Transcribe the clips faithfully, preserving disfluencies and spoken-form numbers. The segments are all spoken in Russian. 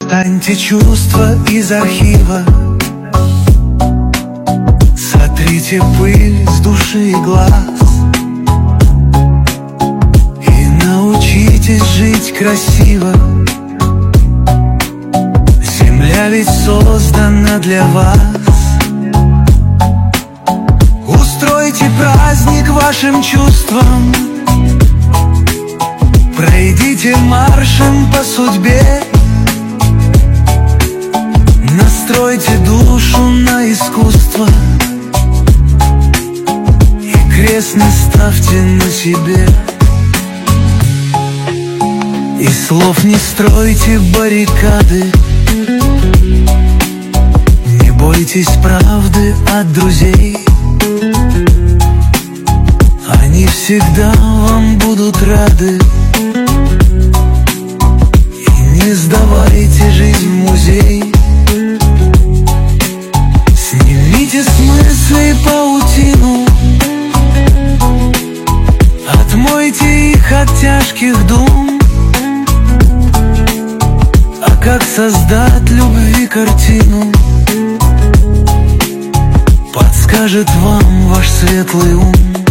Достаньте чувства из архива, сотрите пыль с души и глаз, и научитесь жить красиво. Земля ведь создана для вас. Устройте праздник вашим чувствам, пройдите маршем по судьбе. Настройте душу на искусство и крест не ставьте на себе. Из слов не стройте баррикады, не бойтесь правды от друзей. Они всегда вам будут рады. И не сдавайте жизнь в музей. Снимите с мыслей паутину, отмойте их от тяжких дум. А как создать любви картину, подскажет вам ваш светлый ум.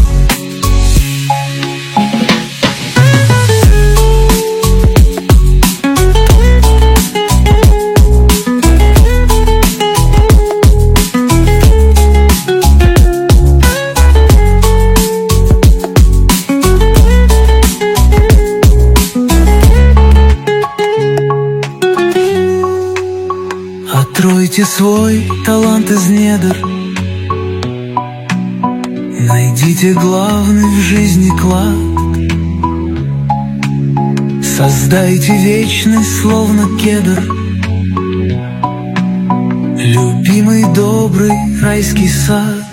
Отройте свой талант из недр, найдите главный в жизни клад. Создайте вечность, словно кедр, любимый добрый райский сад.